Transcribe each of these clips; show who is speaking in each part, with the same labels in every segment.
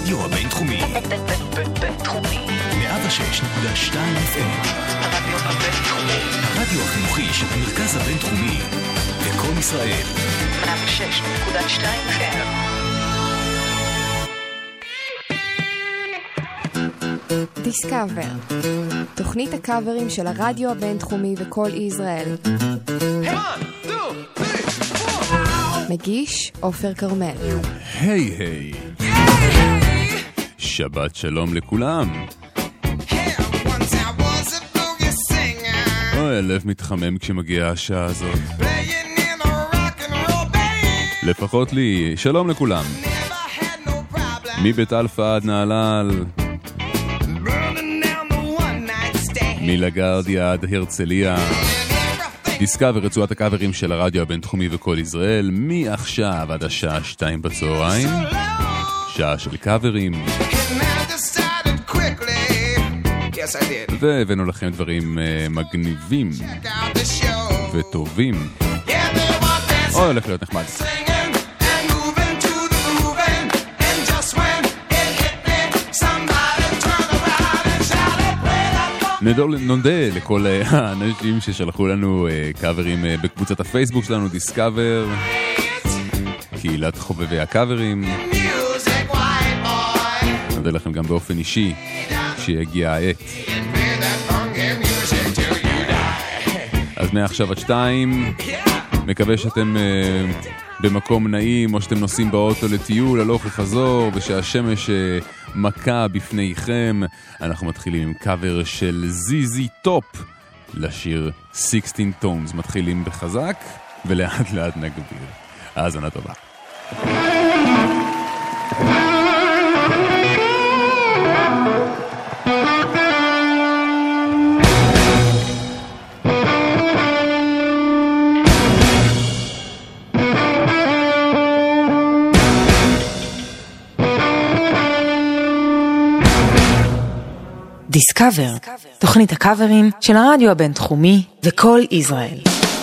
Speaker 1: הרדיו הבינתחומי. בינתחומי. 106.2 FM. הרדיו הבינתחומי. הרדיו החינוכי של המרכז הבינתחומי. לקום ישראל. 106.2 FM.
Speaker 2: דיסקאבר, תוכנית הקאברים של הרדיו הבינתחומי וכל ישראל. מגיש עופר כרמל.
Speaker 3: היי היי, שבת שלום לכולם. אוי, הלב מתחמם כשמגיעה השעה הזאת, לפחות לי. שלום לכולם, מבית אלפא עד נהלל, מלגרדיה עד הרצליה. דיסקאבר, רצועת הקאברים של הרדיו הבינתחומי וכל ישראל, מעכשיו עד השעה 2 בצהריים, שעה של קאברים. והבאנו לכם דברים מגניבים וטובים. אוי, הולך להיות נחמד. נודה לכל האנשים ששלחו לנו קאברים בקבוצת הפייסבוק שלנו, דיסקאבר, קהילת חובבי הקאברים. נודה לכם גם באופן אישי שיגיע העת. אז מעכשיו עד 2, מקווה שאתם במקום נעים, או שאתם נוסעים באוטו לטיול, הלוך וחזור, ושהשמש מכה בפניכם. אנחנו מתחילים עם קאבר של זיזי טופ לשיר 16 Tones. מתחילים בחזק ולאט לאט נגביר. האזנה טובה.
Speaker 4: דיסקאבר, תוכנית הקאברים של הרדיו הבינתחומי וכל ישראל.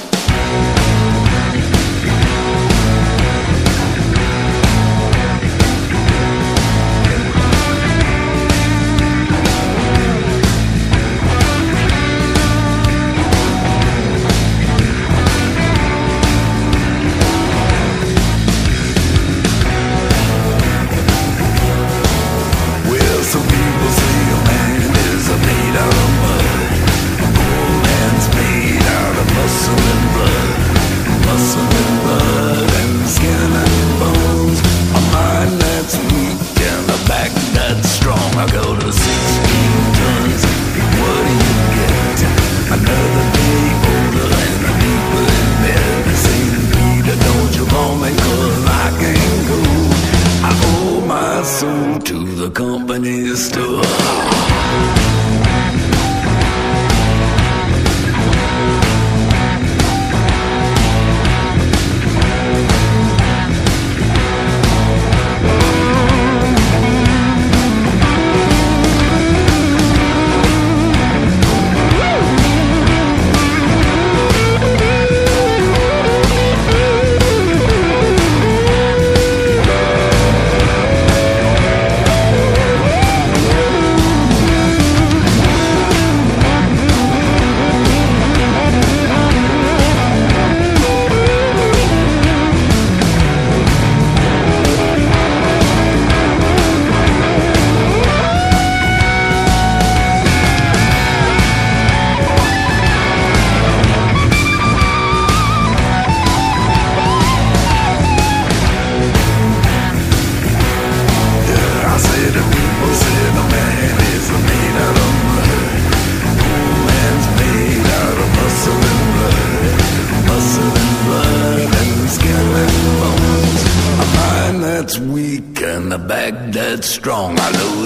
Speaker 5: Strong, I load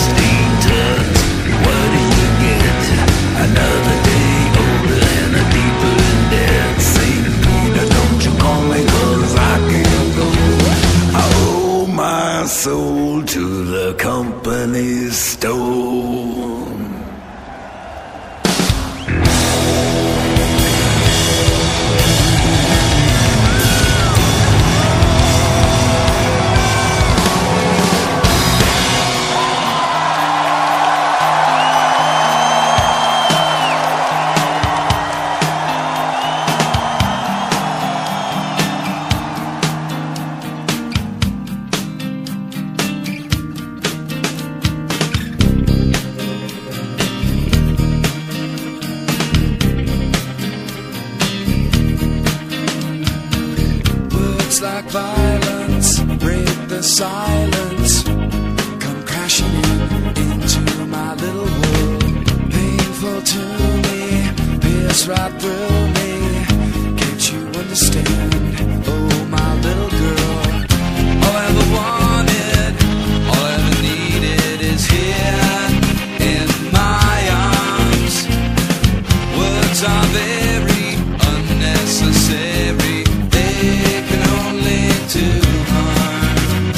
Speaker 5: 16 tons. What do you get? Another day older and a deeper in debt. St. Peter, don't you call me, 'cause I can't go. I owe my soul to the company store.
Speaker 6: Words like violence break the silence, come crashing into my little world. Painful to me, pierce right through me. Can't you understand? Oh, my little girl. All I ever wanted, all I ever needed is here in my arms. Words are very unnecessary. They can only do harm.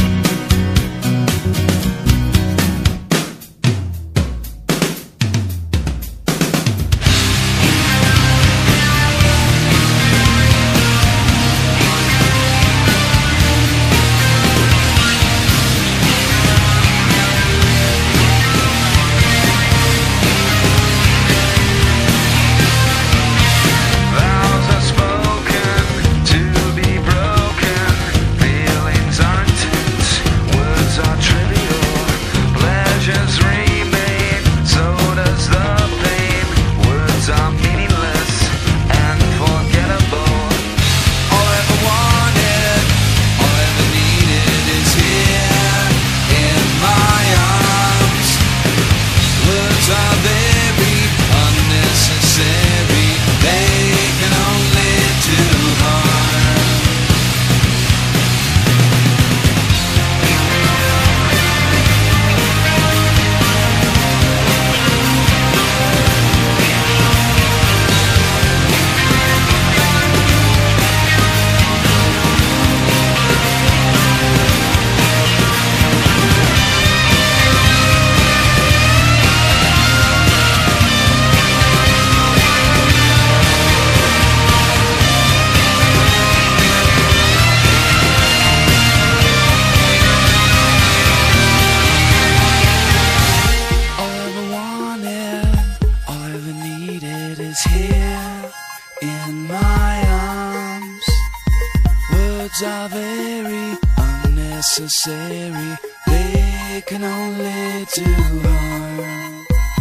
Speaker 6: Necessary, they can only do harm.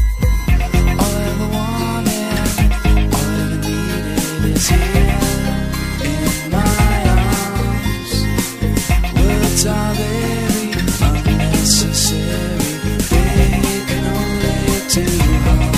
Speaker 6: All I ever wanted, all I ever needed is here in my arms. Words are very unnecessary, they can only do harm.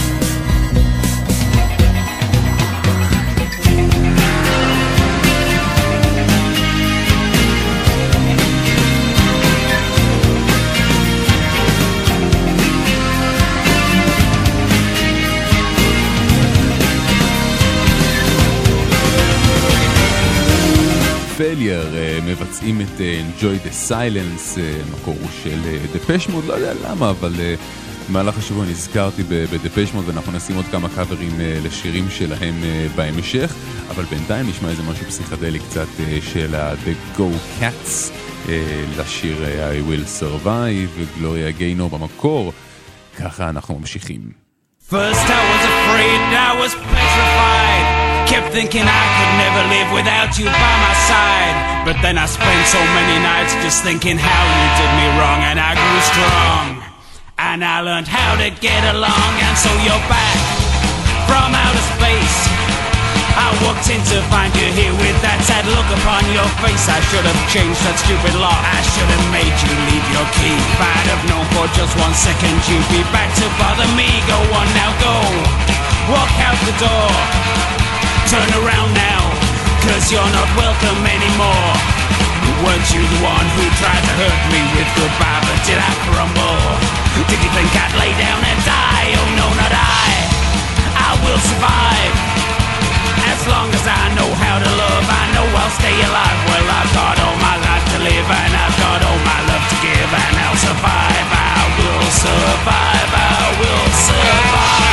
Speaker 3: פלייר מבצעים את Enjoy the Silence, מקור של דפש מוד, לא יודע למה, אבל במהלך השבוע נזכרתי בדפש מוד, ואנחנו נשים עוד כמה קאברים לשירים שלהם בהמשך, אבל בינתיים נשמע איזה משהו פסיכדלי קצת של The Go Cats, לשיר I Will Survive, וגלוריה גיינור במקור. ככה אנחנו ממשיכים.
Speaker 7: First I was afraid, I was petrified, kept thinking I could never live without you by my side. But then I spent so many nights just thinking how you did me wrong, and I grew strong, and I learned how to get along. And so you're back from outer space. I walked in to find you here with that sad look upon your face. I should have changed that stupid lock, I should have made you leave your key. If I'd have known for just 1 second you'd be back to bother me. Go on now, go, walk out the door. Turn around now, 'cause you're not welcome anymore. Weren't you the one who tried to hurt me with goodbye, but did I crumble? Did you think I'd lay down and die? Oh no, not I will survive. As long as I know how to love, I know I'll stay alive. Well, I've got all my life to live, and I've got all my love to give, and I'll survive, I will survive, I will survive.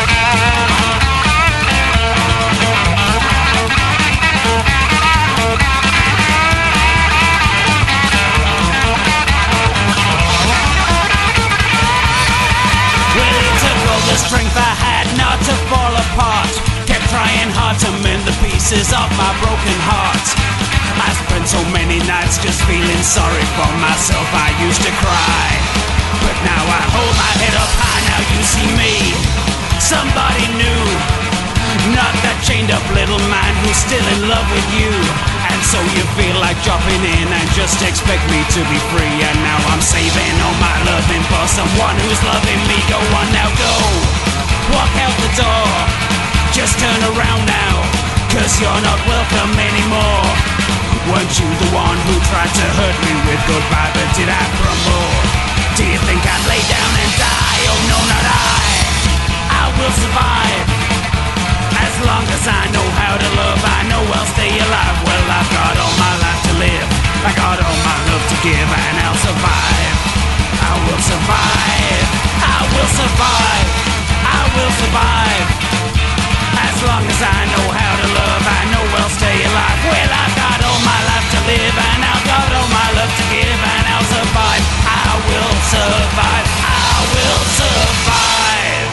Speaker 7: The strength I had not to fall apart, kept trying hard to mend the pieces of my broken heart. I spent so many nights just feeling sorry for myself. I used to cry, but now I hold my head up high. Now you see me, somebody new, not that chained up little man who's still in love with you. And so you feel like dropping in and just expect me to be free. And now I'm saving all my loving for someone who's loving me. Go on now, go, walk out the door, just turn around now, 'cause you're not welcome anymore. Weren't you the one who tried to hurt me with goodbye, but did I crumble? Do you think I'd lay down and die? Oh no, not I will survive. As long as I know how to love, I know I'll stay alive. Well, I've got all my life to live, I got all my love to give, and I'll survive. I will survive, I will survive, I will survive. As long as I know how to love, I know I'll stay alive. Well, I've got all my life to live, and I've got all my love to give, and I'll survive. I will survive, I will survive.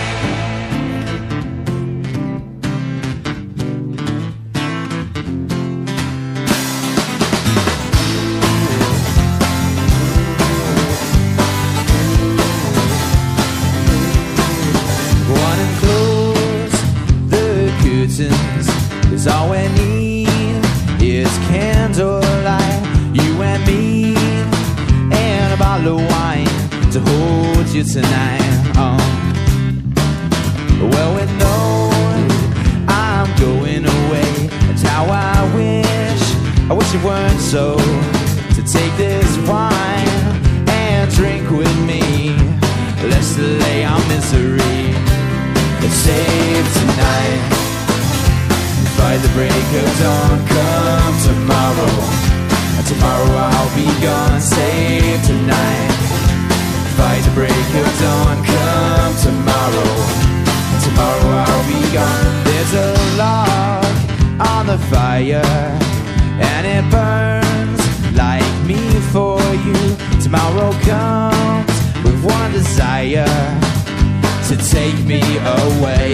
Speaker 8: Is all we need is candlelight, you and me, and a bottle of wine to hold you tonight. Well, we know I'm going away, that's how I wish it weren't so. To take this wine and drink with me, let's delay our misery. Let's save tonight. By the break of dawn, come tomorrow. Tomorrow I'll be gone, save tonight. By the break of dawn, come tomorrow. Tomorrow I'll be gone. There's a log on the fire, and it burns like me for you. Tomorrow comes with one desire, to take me away.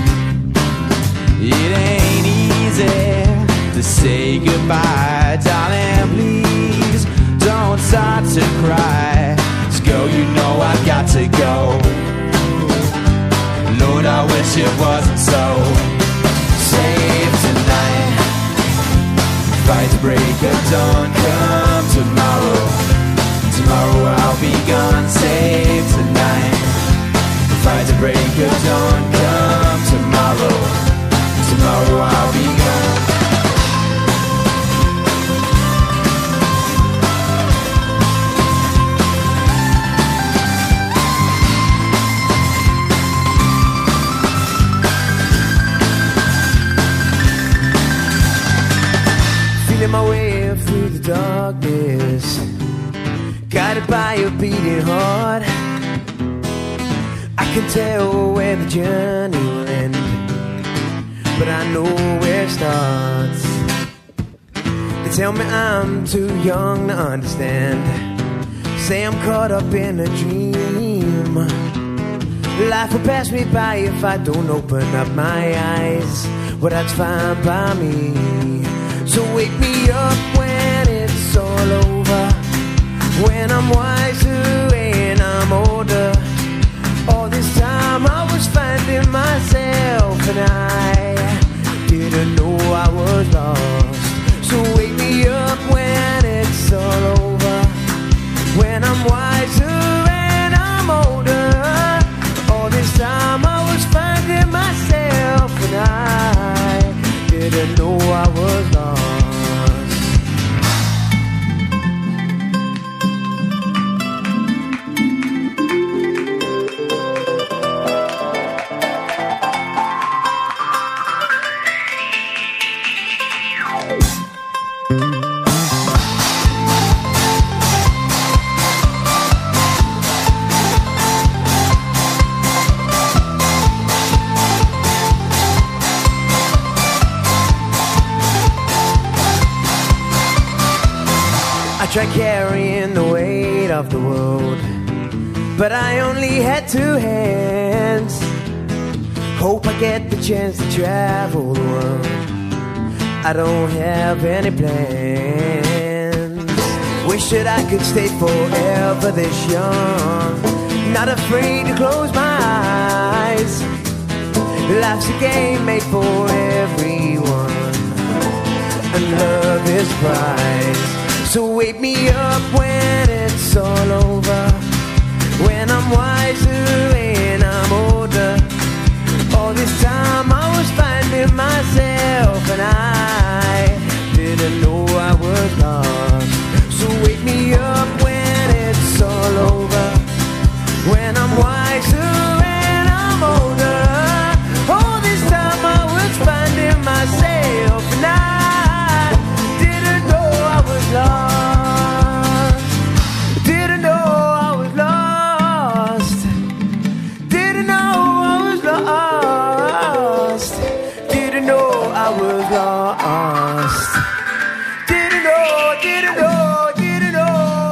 Speaker 8: It ain't easy to say goodbye, darling, please don't start to cry. Just go, you know I've got to go. Lord, I wish it wasn't so. Save tonight. By the break of dawn, come tomorrow. Tomorrow I'll be gone, save tonight. By the break of dawn, come tomorrow. Tomorrow I'll be gone. Feeling my way through the darkness, guided by a beating heart. I can tell where the journey will end, but I know where it starts. They tell me I'm too young to understand, say I'm caught up in a dream. Life will pass me by if I don't open up my eyes. Well, that's fine by me. So wake me up when it's all over, when I'm wiser and I'm older. All this time I was finding myself, and I didn't know I was lost. So wake me up when it's all over, when I'm wiser and I'm older. All this time I was finding myself, and I didn't know I was lost. I tried carrying the weight of the world, but I only had two hands. Hope I get the chance to travel the world, I don't have any plans. Wish that I could stay forever this young, not afraid to close my eyes. Life's a game made for everyone, and love is prize. So wake me up when it's all over, when I'm wiser and I'm older. All this time I was finding myself and I didn't know I was lost. So wake me up when it's all over, when I'm wiser and I'm older. All this time I was finding myself and I didn't know I was lost. Didn't know I was lost. Didn't know I was lost. Didn't know I was lost. Didn't know, didn't know, didn't know.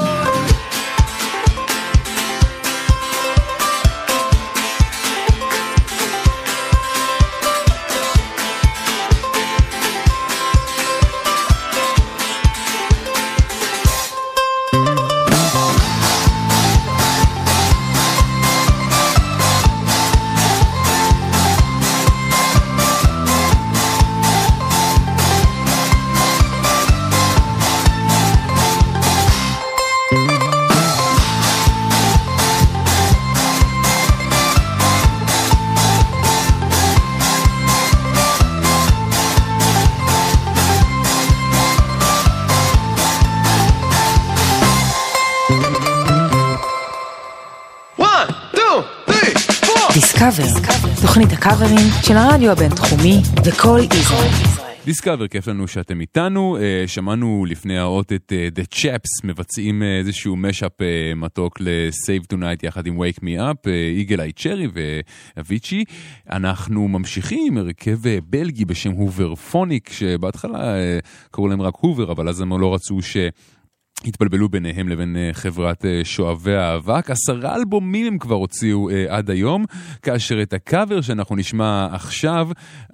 Speaker 4: דיסקאבר, תוכנית הקאברים של הרדיו הבינתחומי וכל ישראל.
Speaker 3: דיסקאבר, כיף לנו שאתם איתנו. שמענו לפני האות את The Chaps מבצעים איזשהו משאפ מתוק ל-Save Tonight יחד עם Wake Me Up, איגל איי צ'רי ואביצ'י. אנחנו ממשיכים עם הרכב בלגי בשם הובר פוניק, שבהתחלה קראו להם רק הובר, אבל אז הם לא רצו התבלבלו ביניהם לבין חברת שואבי האבק. 10 אלבומים הם כבר הוציאו עד היום, כאשר את הקאבר שאנחנו נשמע עכשיו,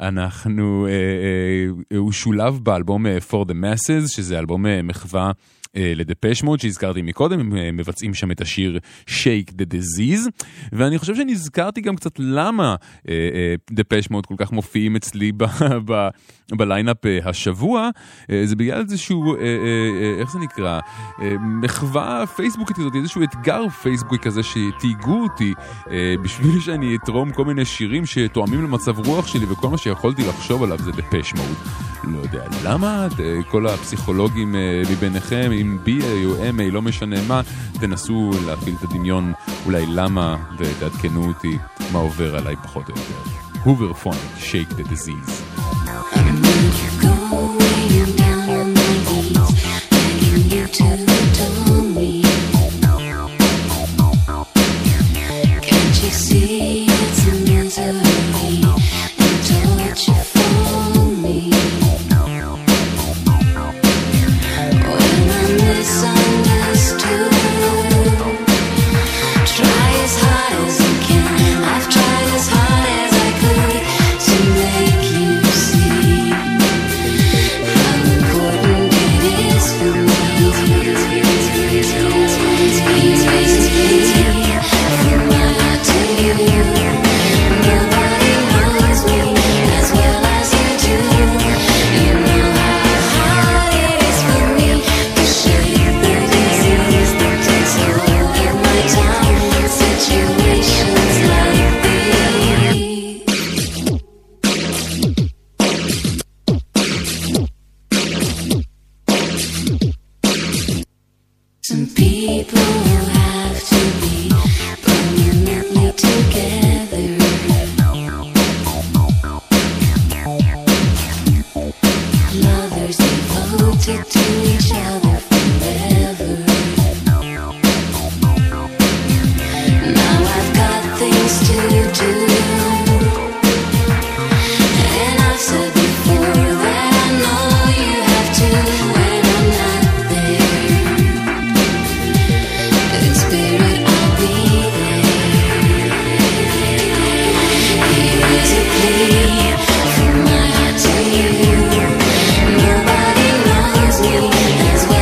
Speaker 3: הוא שולב באלבום For the Masses, שזה אלבום מחווה לדפש מוד שהזכרתי מקודם. הם מבצעים שם את השיר Shake the Disease, ואני חושב שנזכרתי גם קצת למה דפש מוד כל כך מופיעים אצלי בליינאפ השבוע. זה בגלל איזשהו, איך זה נקרא, מחווה פייסבוקית הזאת, איזשהו אתגר פייסבוקי כזה שתיגעו אותי בשביל שאני אתרום כל מיני שירים שתואמים למצב רוח שלי, וכל מה שיכולתי לחשוב עליו זה דפש מוד. לא יודע למה, כל הפסיכולוגים מביניכם, עם BA או MA, לא משנה מה, תנסו להפעיל את הדמיון אולי למה, ותעדכנו אותי מה עובר עליי פחות או יותר. הובר פוניק, Shake the Disease.
Speaker 9: As well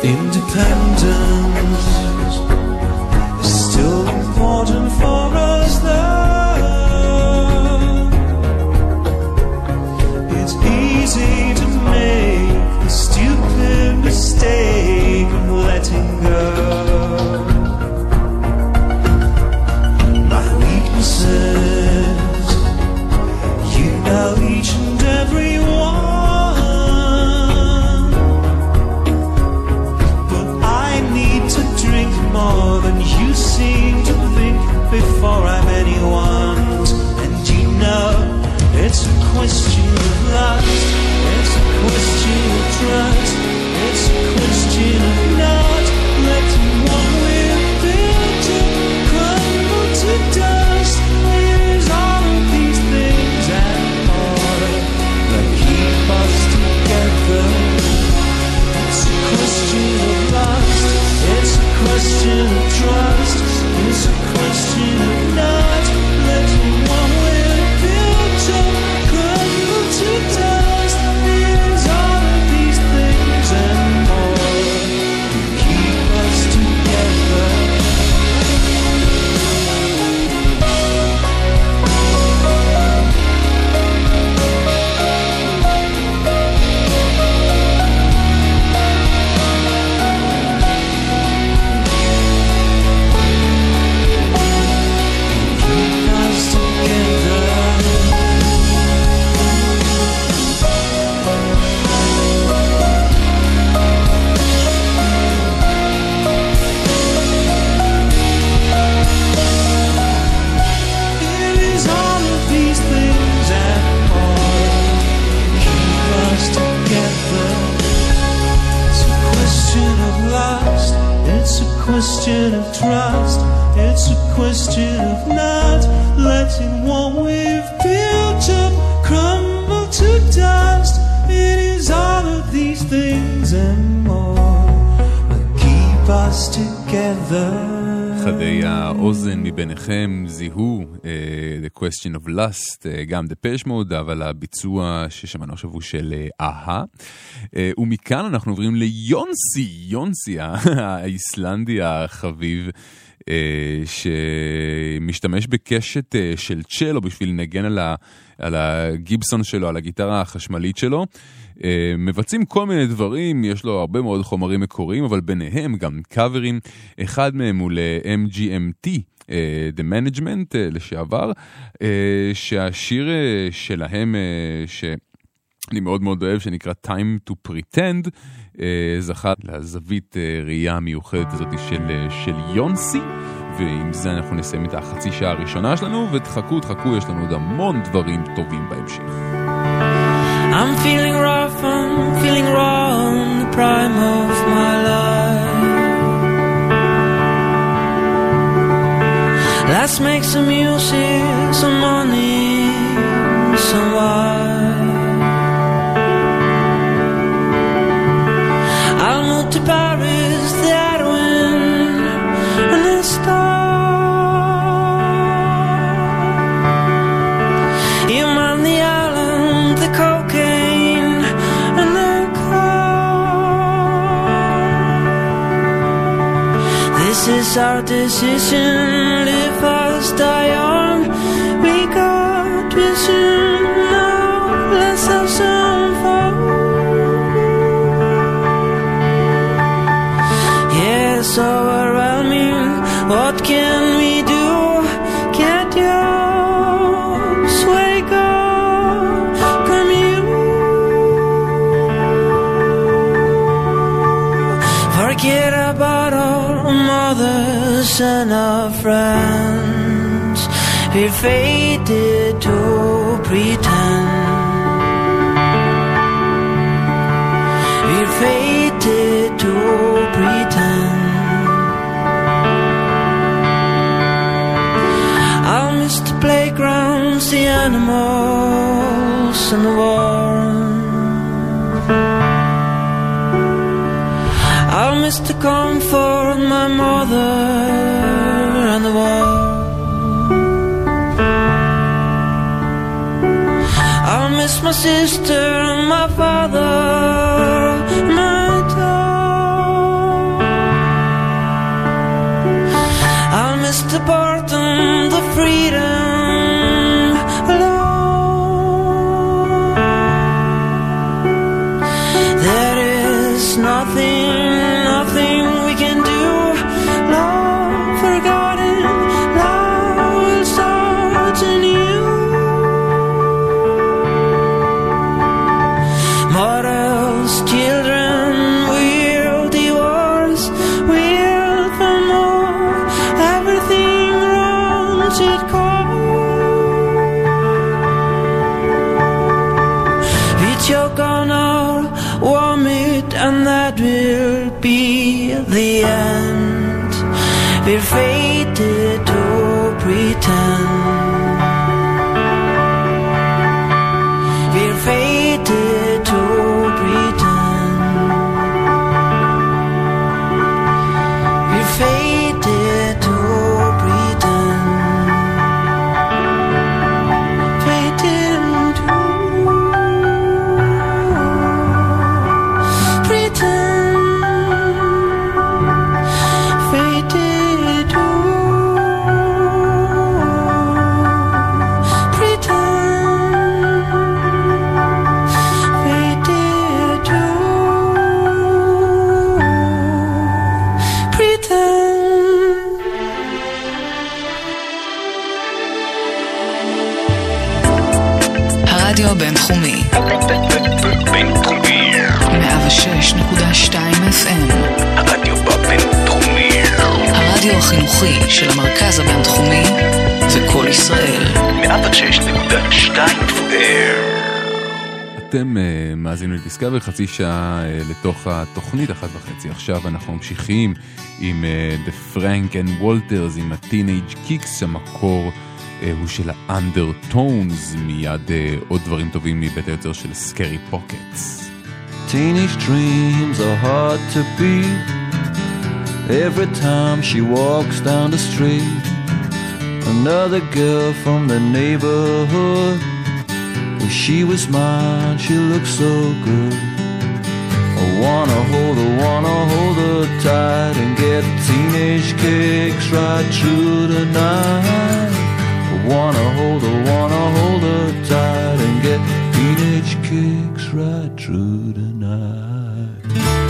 Speaker 9: independence is still important for us though. It's easy to make the stupid mistake of letting go. My weaknesses, you know each and every one, but I need to drink more than you seem to think before I'm anyone's. And you know it's a question of lust, it's a question of trust, it's a question of not letting what we've built up crumble to dust. It is all of these things and more that keep us together. It's a question of lust, it's a question of trust, it's a question of not letting what we've built up crumble to dust. It is all of these things and more that keep us together. It is all of these things and more keep us together. It's a question of lust, it's a question of trust, it's a question of not letting what we've built up crumble to dust. It is all of these things and more that keep us together.
Speaker 3: חדי האוזן מביניכם זיהו The Question of Lust, גם דפש מוד, אבל הביצוע ששמענו עכשיו הוא של אהה. ומכאן אנחנו עוברים ליונסי האיסלנדי החביב, שמשתמש בקשת של צ'לו בשביל לנגן על הגיבסון שלו, על הגיטרה החשמלית שלו. מבצעים כל מיני דברים, יש לו הרבה מאוד חומרים מקוריים, אבל ביניהם גם קאברים. אחד מהם הוא ל-MGMT, The Management לשעבר, שהשיר שלהם, שאני מאוד מאוד אוהב, שנקרא Time to Pretend, זכה לזווית ראייה המיוחדת הזאת של יונסי. ועם זה אנחנו נסיים את החצי שעה הראשונה שלנו, ותחכו, יש לנו עוד המון דברים טובים בהמשך.
Speaker 10: I'm feeling rough, I'm feeling raw in the prime of my life. Let's make some music, some money, some wine. I'll move to Paris, the Edwin, and the star. You man the island, the cocaine, and the car. This is our decision, live fast, die young. We got vision now, let's have some fun. Yes, overwhelming, what can we do? Get yours, wake up, come you. Forget about our mothers and our friends. We're fated to pretend. We're fated to pretend. I'll miss the playgrounds, the animals, and the war. I'll miss the comfort of my mother and the war. I'll miss my sister and my father, my dog. nothing we can do. Love forgotten, love will start anew. Mortals, children will divorce, will for more, everything runs its course. We choke on our vomit, and that will be the end. We're fated to pretend. We're fated to pretend. We're fated to pretend. Fated to pretend. Fated to
Speaker 4: הרדיו הבינתחומי 106.2 FM.
Speaker 1: הרדיו הבינתחומי.
Speaker 4: הרדיו החינוכי של המרכז הבינתחומי וכל ישראל.
Speaker 1: 106.2 FM.
Speaker 3: אתם מאזינים לדיסקאבר, חצי שעה לתוך התוכנית 1:30. עכשיו אנחנו ממשיכים עם The Frank and Walters, עם ה-Teenage Kicks, המקור הוא של ה-Undertones, מיד עוד דברים טובים מבית היוצר של Scary Pockets.
Speaker 11: Teenage dreams are hard to beat. Every time she walks down the street, another girl from the neighborhood. When she was mine, she looked so good. I wanna hold her tight and get teenage kicks right through the night. I wanna hold her tight and get teenage kicks right through the night.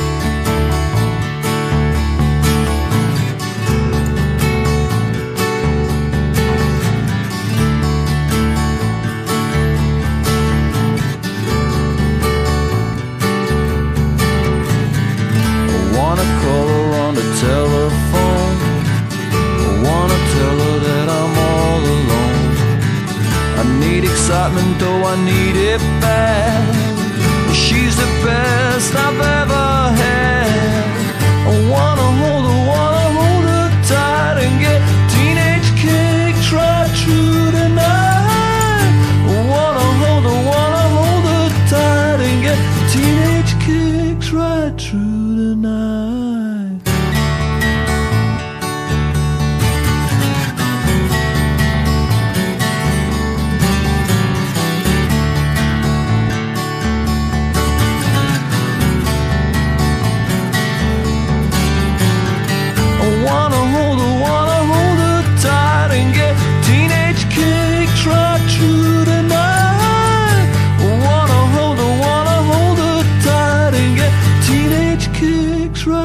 Speaker 11: I wanna call her on the telephone. I wanna tell her that I'm all alone. I need excitement, though I need it bad. She's the best I've ever had. I wanna hold her tight and get teenage kicks right through the night. I wanna hold her tight and get teenage kicks right through the night. Wanna hold her tight and get teenage kicks right through the night. Wanna hold her tight and get teenage kicks right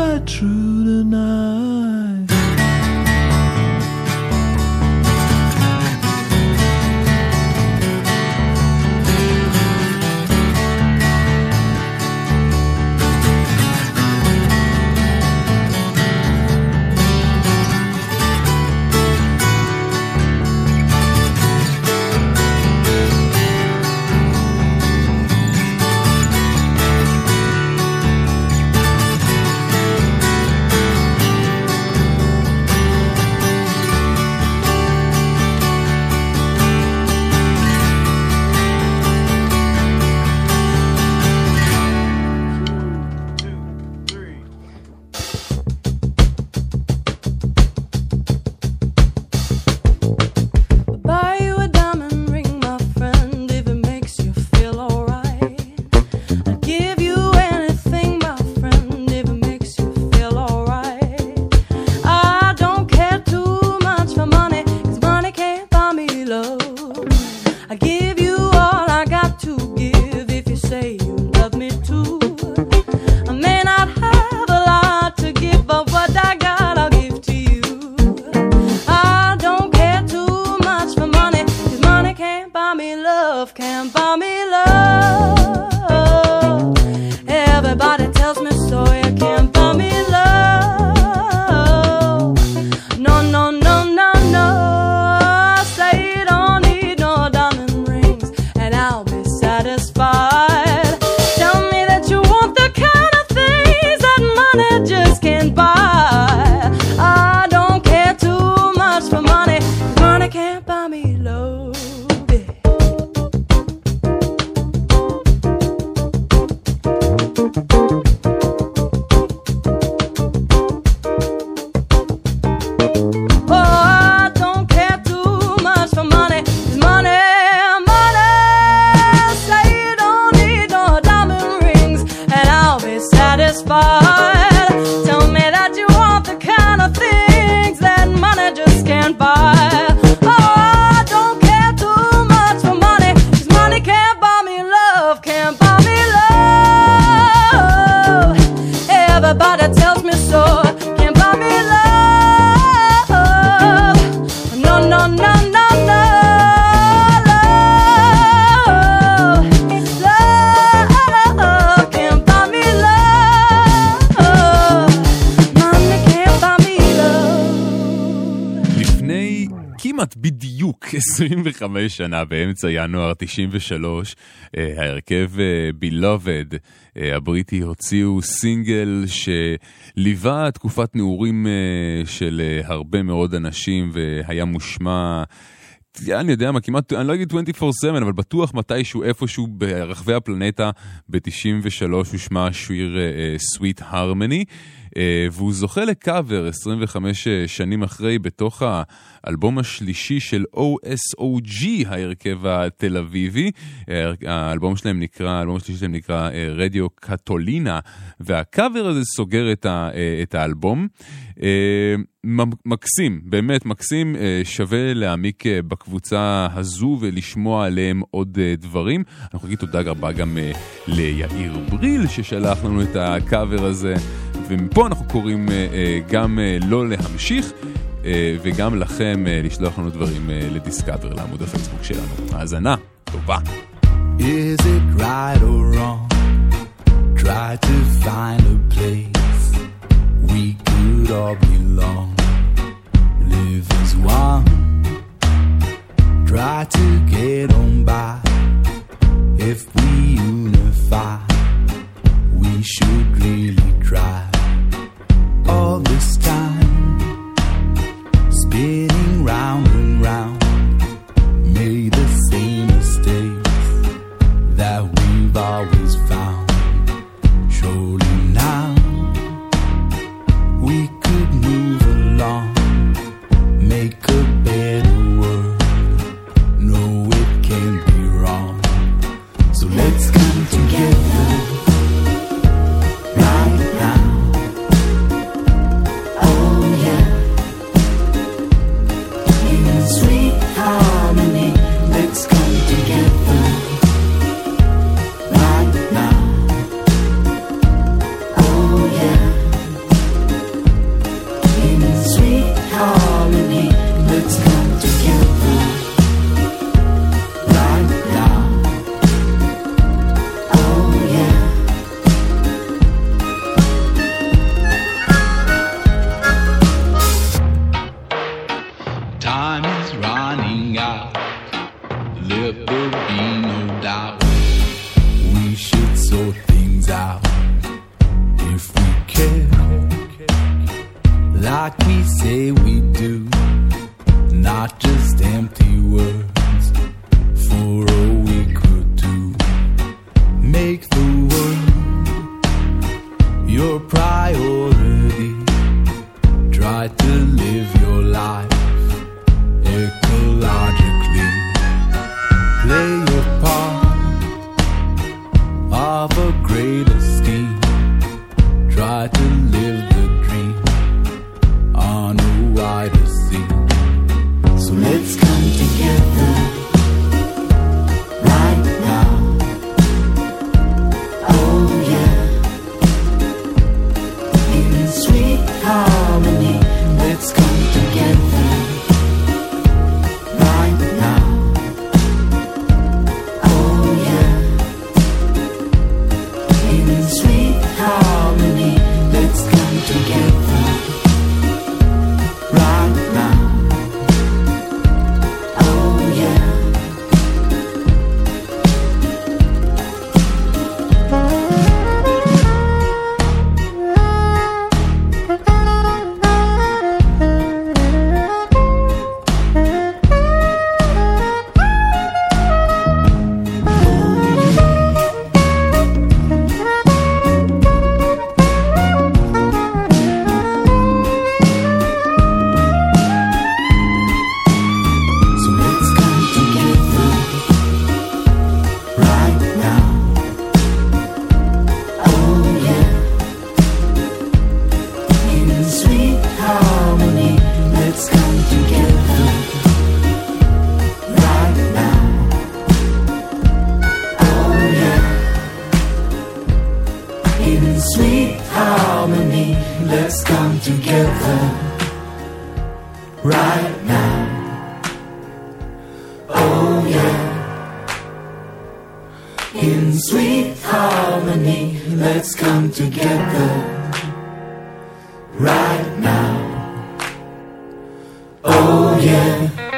Speaker 12: satisfied. Tell me that you want the kind of things that money just can't buy. Oh, I don't care too much for money, 'cause money can't buy me love, can't buy me love. Everybody tells me so, can't buy me love. No, no, no, no, no.
Speaker 3: כמעט בדיוק 25 שנה, באמצע ינואר 93, ההרכב Beloved הבריטי הוציאו סינגל שליווה תקופת נעורים של הרבה מאוד אנשים, והיה מושמע, אני יודע מה, כמעט, אני לא אגיד 24/7, אבל בטוח מתישהו איפשהו ברחבי הפלנטה. ב-93 הושמע שיר Sweet Harmony, והוא זוכה לקאבר 25 שנים אחרי בתוך האלבום השלישי של OSOG, ההרכב התל אביבי. האלבום השלישי שלהם נקרא רדיו קטולינה, והקאבר הזה סוגר את האלבום. מקסים, באמת מקסים, שווה להעמיק בקבוצה הזו ולשמוע עליהם עוד דברים. אנחנו נגיד תודה רבה גם ליאיר בריל ששלח לנו את הקאבר הזה, ומפה אנחנו קוראים גם לא להמשיך, וגם לכם לשלוח לנו דברים לדיסקאבר, לעמוד הפייסבוק שלנו. האזנה טובה.
Speaker 13: Is it right or wrong? Try to find a place we could all belong. Live as one. Try to get on by. If we unify, we should really try. All this time, spinning round and round, made the same mistakes that we've always found. Surely now we could move along, make a better world. No, it can't be wrong. So let's come together right now. Oh yeah, in sweet harmony. Let's come together right now. Oh yeah, in sweet harmony. Let's come together right now. Oh yeah.
Speaker 5: Time is running out, let there be no doubt.
Speaker 13: We should sort things out if we care, like we say we do, not just empty words, for all we could do. Make the world your priority. Try to live your life ecologically. Play your part of a greater scheme. Try to live the dream on a wider scene.
Speaker 5: So let's come together right now. Oh yeah, in sweet harmony. Let's come together right now.
Speaker 13: In sweet harmony, let's come together right now. Oh yeah. In sweet harmony, let's come together right now. Oh yeah.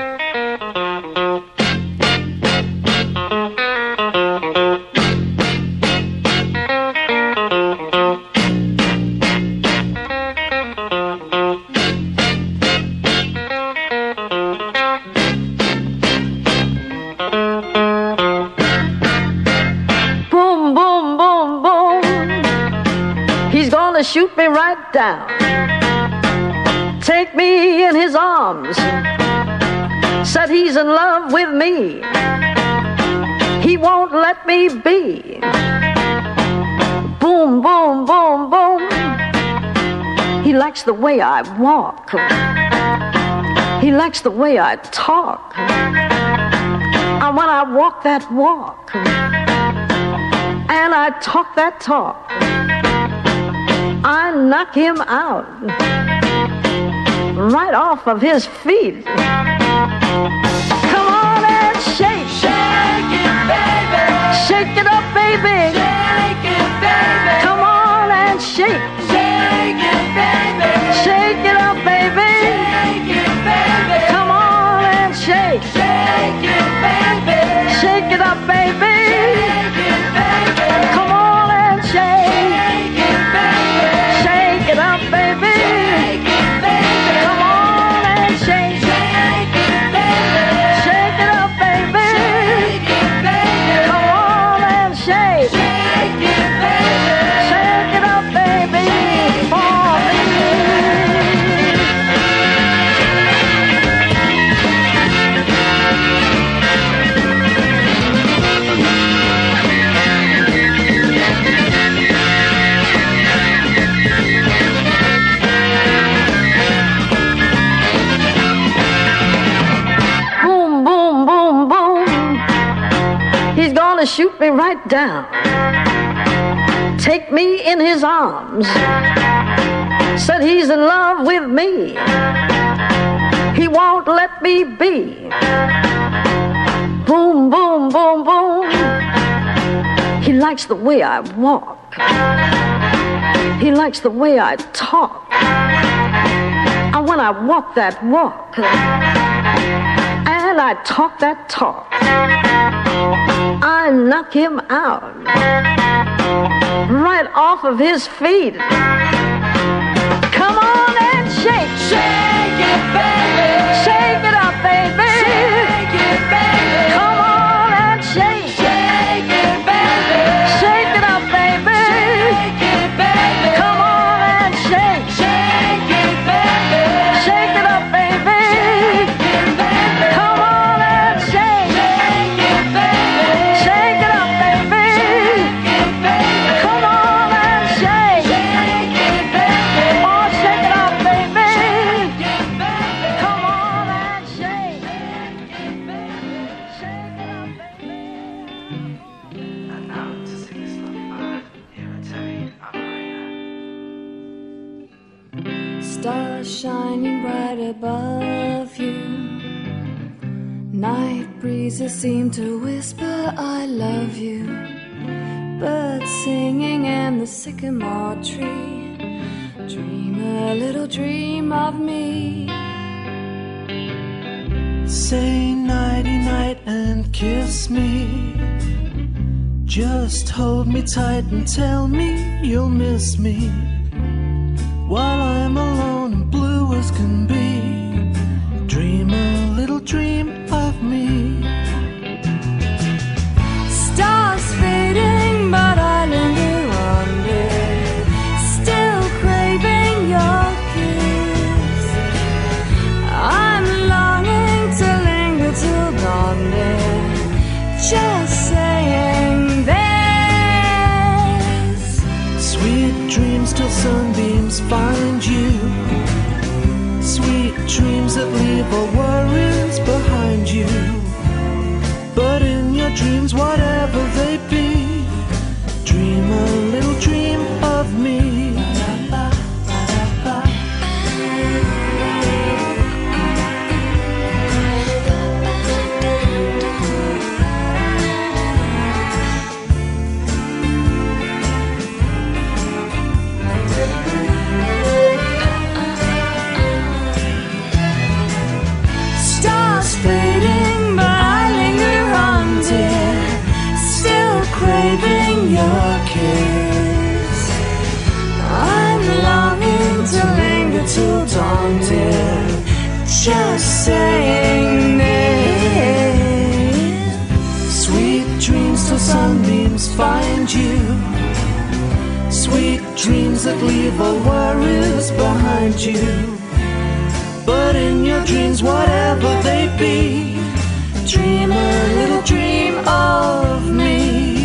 Speaker 14: Shoot me right down, take me in his arms, said he's in love with me, he won't let me be. Boom, boom, boom, boom, he likes the way I walk, he likes the way I talk, and when I walk that walk, and I talk that talk, I knock him out right off of his feet. Come on and shake, shake it, baby. Shake it up, baby. Shake it, baby. Come on and shake, shake it, baby. Shake it up, baby. Shake it, baby. Come on and shake, shake it, baby. Shake it up, baby. Shake it, baby. Come on and shake. Shake it up, baby. Shake it, baby. Come on and shake. Shake it, baby. Shake it up, baby. Shake it, baby. Come on and shake. Shake it, baby. Shake it up, baby. For me. Shoot me right down, take me in his arms, said he's in love with me, he won't let me be. Boom, boom, boom, boom, he likes the way I walk, he likes the way I talk, and when I walk that walk, and I talk that talk, I knock him out right off of his feet. Come on and shake, shake it, baby. Shake it up, baby. Shake it, baby. Come on and shake, shake it, baby. Shake it up, baby. Shake it, baby. Come on and shake, shake it, baby. Shake it up, baby. Shake it, baby. Come on and shake, shake it, baby. Shake it up, baby. Shake it, baby. Come on and shake. Shake it, baby. Oh, shake it up, baby. Shake it, baby. Come on and shake. Shake it, baby. Shake it up, baby.
Speaker 15: And now to sing this lullaby, here at Terry Operator.
Speaker 2: Stars shining bright above you, night breezes seem to whisper I love you, birds singing in the sycamore tree, dream a little dream of me.
Speaker 9: Say nighty-night and kiss me, just hold me tight and tell me you'll miss me, while I'm alone and blue as can be, dream a little dream of me.
Speaker 12: Stars fading, but I linger on, dear, still craving your kiss. I'm longing to linger till dawn, dear, just saying this.
Speaker 9: Sweet dreams till sunbeams find you, sweet dreams that leave all worries behind you, but in your dreams, whatever they be, dream a little dream of
Speaker 2: haunted, just saying it. Sweet dreams till sunbeams find you, sweet dreams that leave all worries behind you. But in your dreams, whatever they be, dream a little dream of me.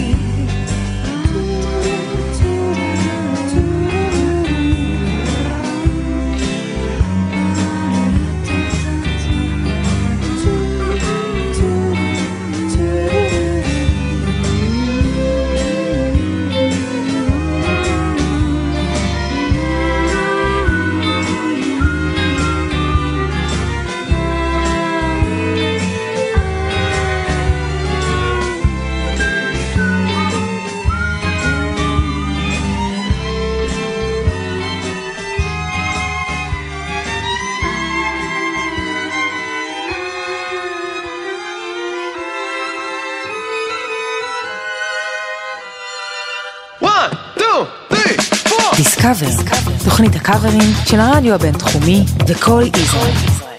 Speaker 4: דיסקאבר, תוכנית הקאברים של הרדיו הבינתחומי וכל ישראל.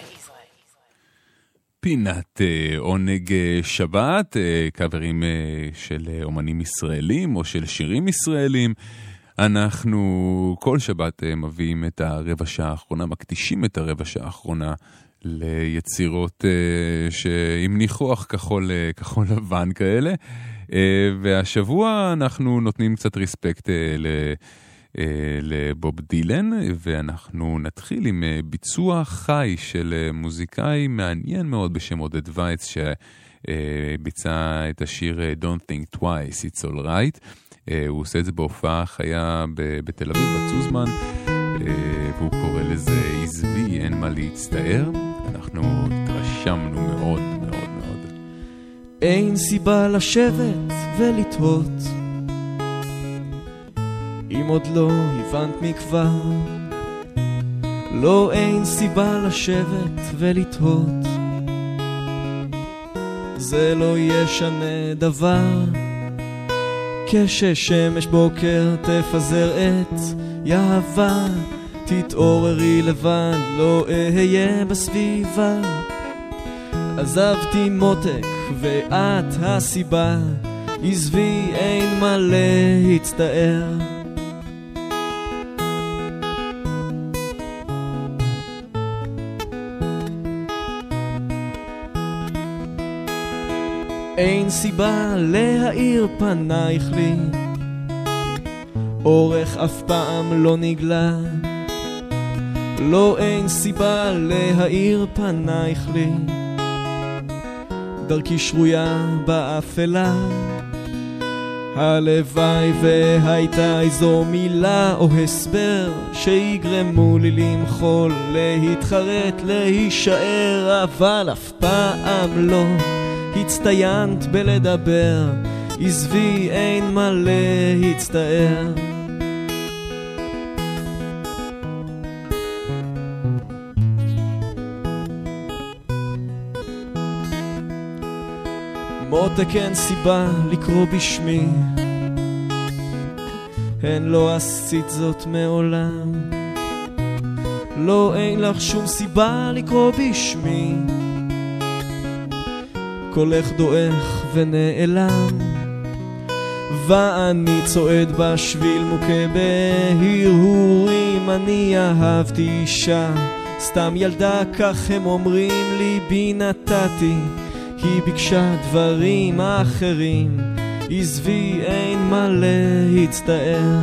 Speaker 3: פינת עונג שבת, קאברים של אומנים ישראלים או של שירים ישראלים. אנחנו כל שבת מביאים את הרבע שעה האחרונה, מקדישים את הרבע שעה האחרונה ליצירות שעם ניחוח כחול לבן כאלה. והשבוע אנחנו נותנים קצת ריספקט לבוב דילן, ואנחנו נתחיל עם ביצוע חי של מוזיקאי מעניין מאוד בשם עודד וייץ, שביצע את השיר Don't Think Twice, It's All Right. הוא עושה את זה בהופעה חיה בתל אביב, בצוזמן, והוא קורא לזה עזבי, אין מה להצטער. אנחנו התרשמנו מאוד מאוד מאוד.
Speaker 16: אין סיבה לשבת ולתהות, אם עוד לא הבנת מכבר. לא, אין סיבה לשבת ולתהות, זה לא ישנה דבר. כששמש בוקר תפזר את יהבה, תתעוררי לבד, לא אהיה בסביבה. עזבתי מותק ואת הסיבה, עזבי, אין מה להצטער. אין סיבה להאיר פנייך לי, אורך אף פעם לא נגלה. לא, אין סיבה להאיר פנייך לי, דרכי שרויה באפלה. הלוואי והייתה איזו מילה או הסבר שיגרמו לי למחול, להתחרט, להישאר, אבל אף פעם לא הצטיינת בלדבר, עזבי, אין מה להצטער. מותק, אין סיבה לקרוא בשמי, הן לא עשית זאת מעולם. לא, אין לך שום סיבה לקרוא בשמי, קולך דועך ונעלם, ואני צועד בשביל מוכה בהרהורים. אני אהבתי אישה, סתם ילדה, כך הם אומרים לי, בי נתתי, היא ביקשה דברים אחרים, עזבי, אין מה להצטער.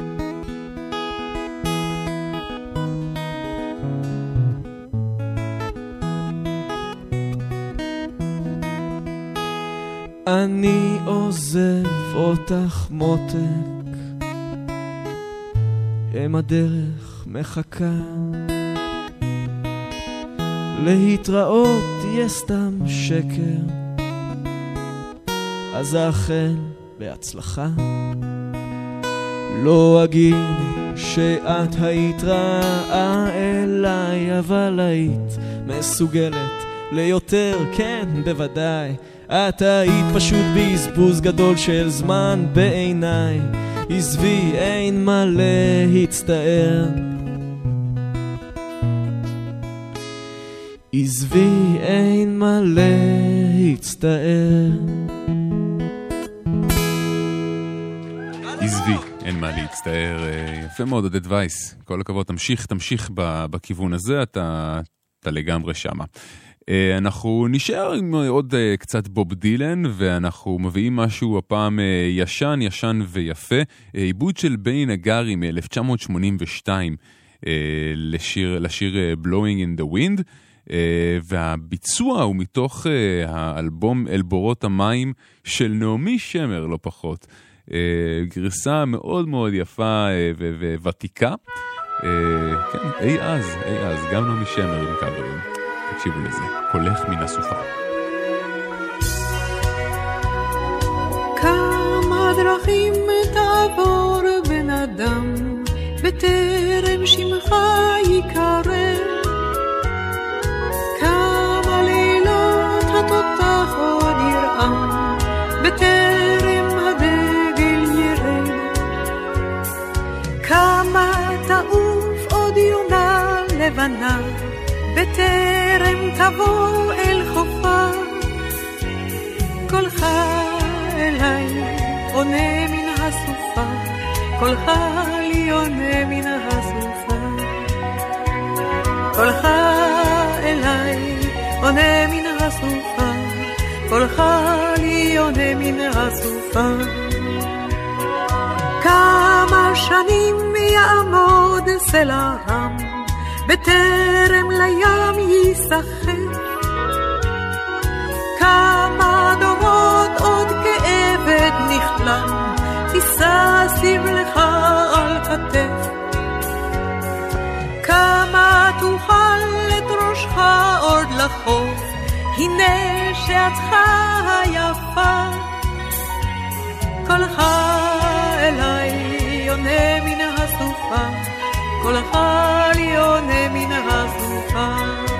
Speaker 16: אני עוזב אותך מותק, אם הדרך מחכה, להתראות תהיה סתם שקר, אז האחל בהצלחה. לא אגיד שאת היית רעה אליי, אבל היית מסוגלת ליותר, כן בוודאי. את היית פשוט בזבוז גדול של זמן בעיניי, עזבי, אין מה להצטער. עזבי, אין מה להצטער.
Speaker 3: עזבי, אין מה להצטער. יפה מאוד, עודד וייס. כל הכבוד, תמשיך בכיוון הזה, אתה לגמרי שמה. אנחנו נשאר עם עוד קצת בוב דילן, ואנחנו מביאים משהו הפעם ישן ויפה. עיבוד של בני נגרי מ-1982 לשיר Blowing in the Wind, והביצוע הוא מתוך האלבום אל בורות המים של נעמי שמר, לא פחות. גרסה מאוד מאוד יפה וותיקה. כן, אי אז, גם נעמי שמר עם קאברים. תקשיבו לזה, קולך מן הסופה.
Speaker 17: כמה דרכים תעבור בן אדם בטרם שמך יקרא, כמה לילות התותח עוד ירעם בטרם הדגל ירד, כמה תעוף עוד יונה לבנה בטרם תבוא אל חופה, קולך אליי עונה מן הסופה, קולך לי עונה מן הסופה, קולך אליי עונה מן הסופה, קולך לי עונה מן הסופה. כמה שנים יעמוד סלע רם בטרם לים ישחק, כמה דורות עוד כעבד נכלם תישא סבלך על כתף, כמה תוכל את ראשך עוד לחוף, הנה שעתך היפה, קולך אליי עונה מן הסופה, קולך לי עונה מן הסופה,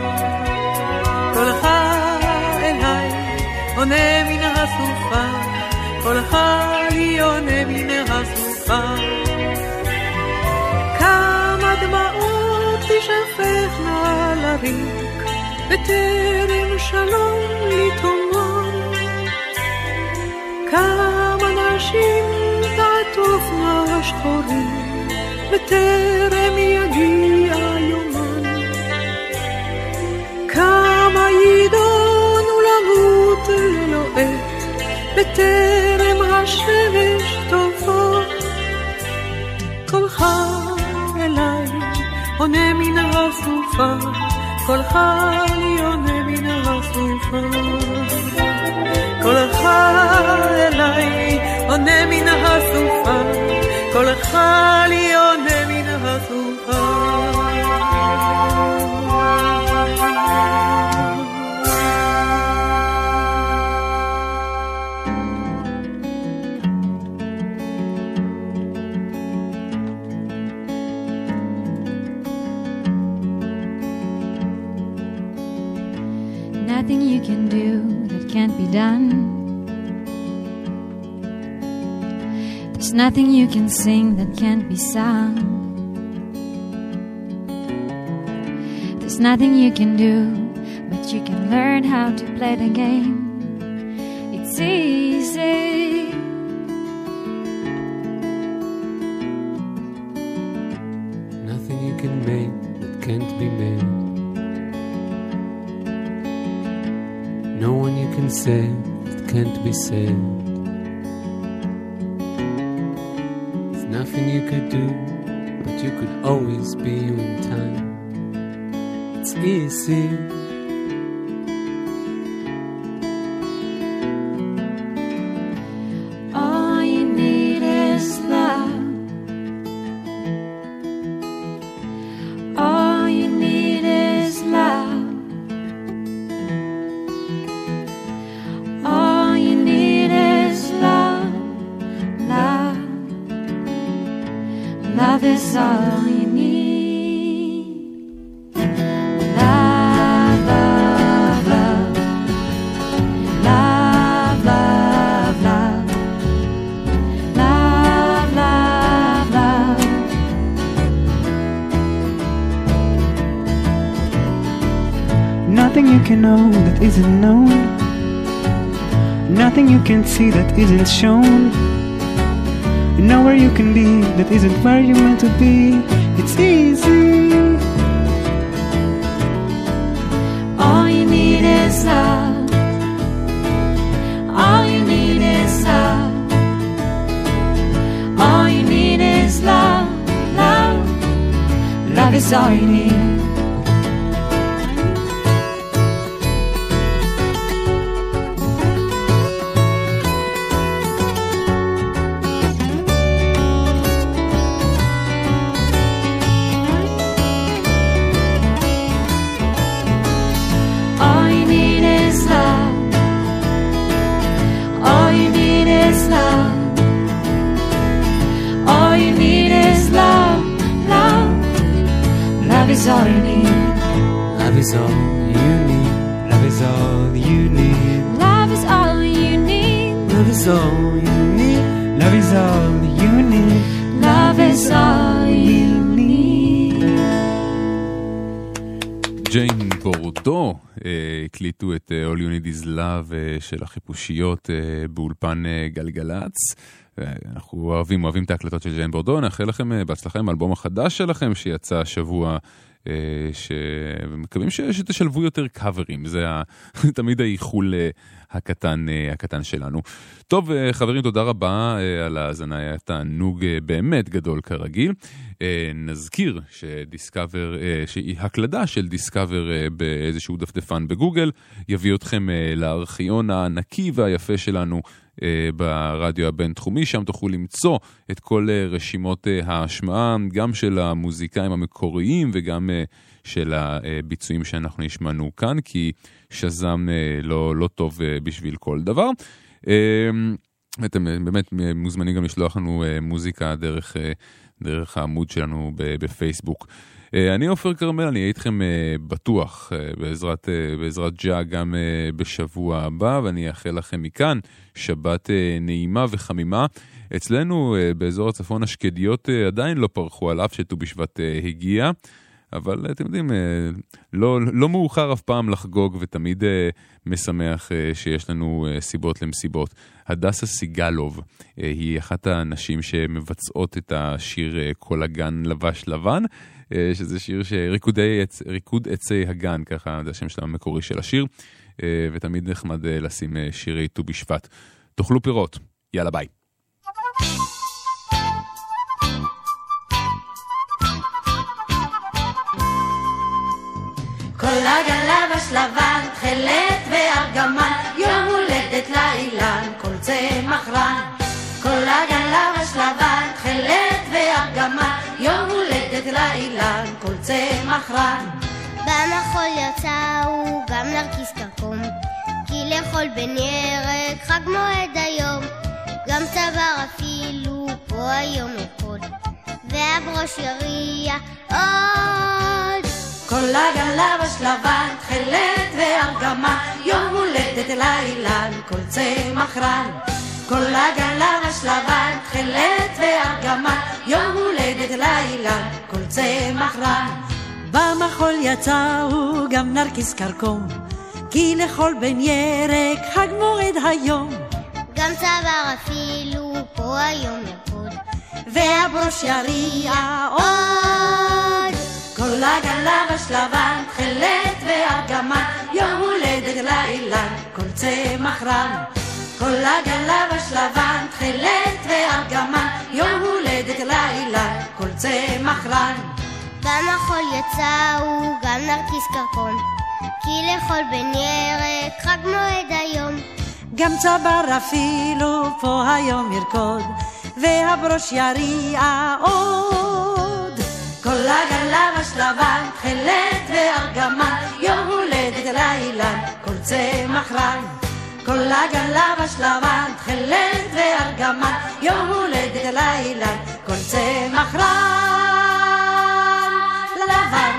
Speaker 17: קולך אליי עונה מן הסופה, קולך לי עונה מן הסופה. כמה דמעות תשפכנה לריק בטרם שלום לתומם, כמה נשים תעטופנה שחורים בטרם יגיע יומן, כמה ידענו למות ללא עת בטרם השמש תבוא, קולך אליי עונה מן הסופה, קולך לי עונה מן הסופה, קולך אליי עונה מן הסופה, קולך לי עונה מן הסופה.
Speaker 18: Nothing you can do that can't be done. There's nothing you can sing that can't be sung. There's nothing you can do, but you can learn how to play the game. It's easy.
Speaker 19: Nothing you can make that can't be made. No one you can save that can't be saved. There's nothing you could do, but you could always be on time. It's easy.
Speaker 18: All you need is love. All you need is love. All you need is love. Love. Love is all you need. Love, love, love. Love, love, love. Love, love, love.
Speaker 20: Nothing you can know that isn't known. Nothing you can see that isn't shown. Nowhere you can be that isn't where you're meant to be. It's easy.
Speaker 10: All you need is love. All you need is love. All you need is love. Love. Love is all you need. Love is all you need.
Speaker 19: Love is all you need.
Speaker 20: Love is all you need.
Speaker 10: Love is all you need.
Speaker 19: Love is all you need.
Speaker 20: Love is all you need.
Speaker 10: Love is all you need.
Speaker 3: ג'יין בורדו הקליטו את All You Need Is Love של החיפושיות באולפן גלגלץ. אנחנו אוהבים את ההקלטות של ג'יין בורדו, נאחל לכם בהצלחה עם האלבום החדש שלכם שיצא השבוע, ומקווים שתשלבו יותר קאברים, זה תמיד האיחול הקטן שלנו. טוב חברים, תודה רבה על ההאזנה, היה תענוג באמת גדול כרגיל. נזכיר שהקלדה של דיסקאבר באיזשהו דפדפן בגוגל יביא אתכם לארכיון הענקי והיפה שלנו ברדיו הבינתחומי, שם תוכלו למצוא את כל רשימות ההשמעה, גם של המוזיקאים המקוריים וגם של הביצועים שאנחנו נשמענו כאן, כי שזם לא טוב בשביל כל דבר. אתם באמת מוזמנים גם לשלוח לנו מוזיקה דרך העמוד שלנו בפייסבוק. אני עופר קרמל, אני אהיה איתכם בטוח בעזרת ג'ה גם בשבוע הבא, ואני אאחל לכם מכאן שבת נעימה וחמימה. אצלנו באזור הצפון השקדיות עדיין לא פרחו על אף שט"ו בשבט הגיע, אבל אתם יודעים, לא מאוחר אף פעם לחגוג, ותמיד משמח שיש לנו סיבות למסיבות. הדסה סיגלוב היא אחת האנשים שמבצעות את השיר כל הגן לבש לבן, שזה שיר ריקוד עצי הגן, ככה זה השם של המקורי של השיר, ותמיד נחמד לשים שירי ט"ו בשבט. תאכלו פירות, יאללה ביי.
Speaker 10: כל הגן לבש לבן, תכלת וארגמן, יום הולדת לאילן, כל צמח רן. כל הגן לבש לבן, תכלת וארגמן, יום הולדת לאילן, כל צמח רן.
Speaker 21: במחול יצאו גם נרקיס קרקום, כי לאכול בן ירק חג מועד היום, גם צבר אפילו פה היום ירקוד, והברוש יריע עוד.
Speaker 10: כל הגן לבש לבן, תכלת וארגמן, יום הולדת לאילן, כל צמח רן. כל הגן לבש לבן, תכלת וארגמן, יום הולדת לאילן, כל צמח רן.
Speaker 22: במחול יצאו גם נרקיס קרקום, כי לכל בן ירק חג מועד היום,
Speaker 21: גם צבר אפילו פה היום ירקוד,
Speaker 22: והברוש יריע עוד.
Speaker 10: כל הגן לבש לבן, תכלת וארגמן, יום הולדת לאילן, כל צמח רן. כל הגן לבש לבן, תכלת וארגמן, יום הולדת לאילן, כל צמח רן.
Speaker 21: במחול יצאו גם נרקיס קרקום, כי לכל בן ירק חג מועד היום,
Speaker 22: גם צבר אפילו פה היום ירקוד, והברוש יריע עוד.
Speaker 10: כל הגן לבש לבן, תכלת וארגמן, יום הולדת לאילן, כל צמח רן. כל הגן לבש לבן, תכלת וארגמן, יום הולדת לאילן, כל צמח רן. לבן